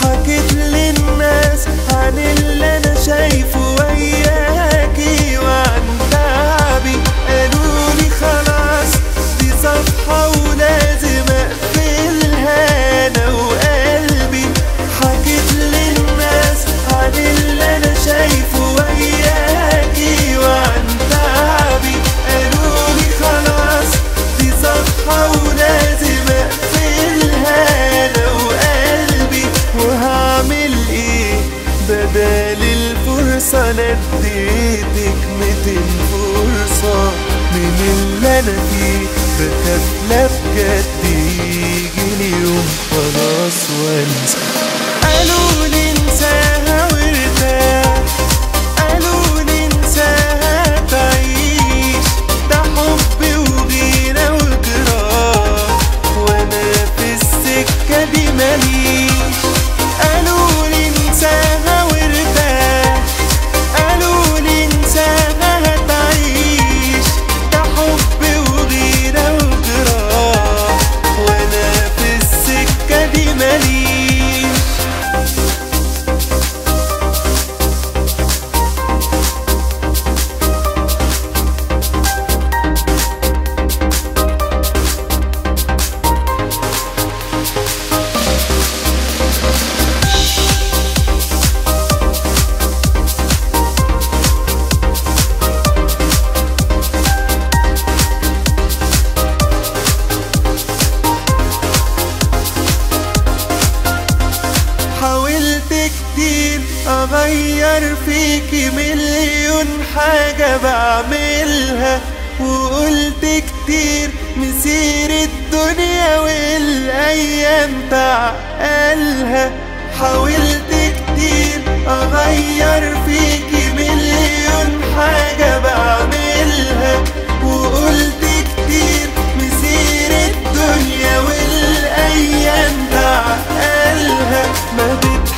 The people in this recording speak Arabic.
حكيت للناس عن اللي انا شايفه وياكي وعن تعبي، قالولي خلاص دي صفحة ولازم اقفلها انا وقلبي. حكيت للناس عن اللي انا شايفه وياكي وعن تعبي، قالولي خلاص دي صفحة ولازم اقفلها انا وقلبي. وهعمل ايه بدال الفرصة؟ نديتك 200 فرصة من اللي انا فيه، بخاف لا بجد يجيلي يوم خلاص وانسى. قالولي انساها وارتاح، قالولي انساها تعيش، ده حب وغيرة وجراح وانا في السكة دي ماليش. قالولي انساها وارتاح، قالولي انساها تعيش، ده حب وغيرة وجراح وانا في السكة دي ماليش. حاولت كتير اغير فيكي، مليون حاجة بعملها، وقلت كتير مسير الدنيا والايام تعقلها. حاولت كتير اغير فيكي، مليون حاجة بعملها، وقلت كتير مسير الدنيا والايام تعقلها. ما